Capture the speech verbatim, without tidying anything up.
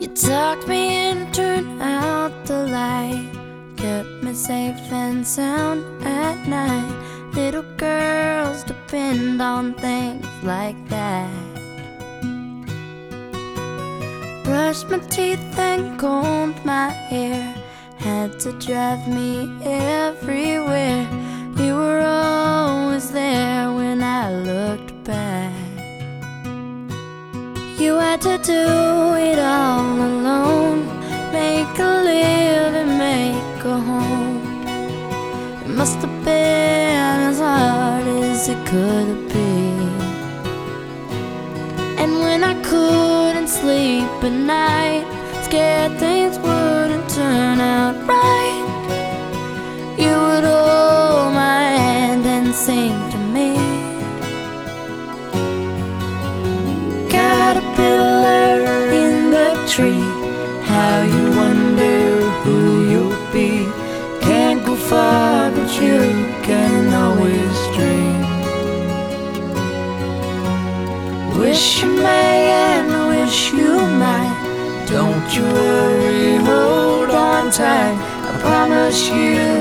You tucked me in, turned out the light, kept me safe and sound at night. Little girls depend on things like that. Brushed my teeth and combed my hair, had to drive me everywhere. You were always there when I looked back. You had to do it all alone, make a living, make a home. It must have been as hard as it could have been. And when I couldn't sleep at night, scared things wouldn't turn out right, you would hold my hand and sing to me. Caterpillar in the tree, how you wonder who you'll be. Can't go far, but you can always dream. Wish you may and wish you might. Don't you worry, hold on tight. I promise you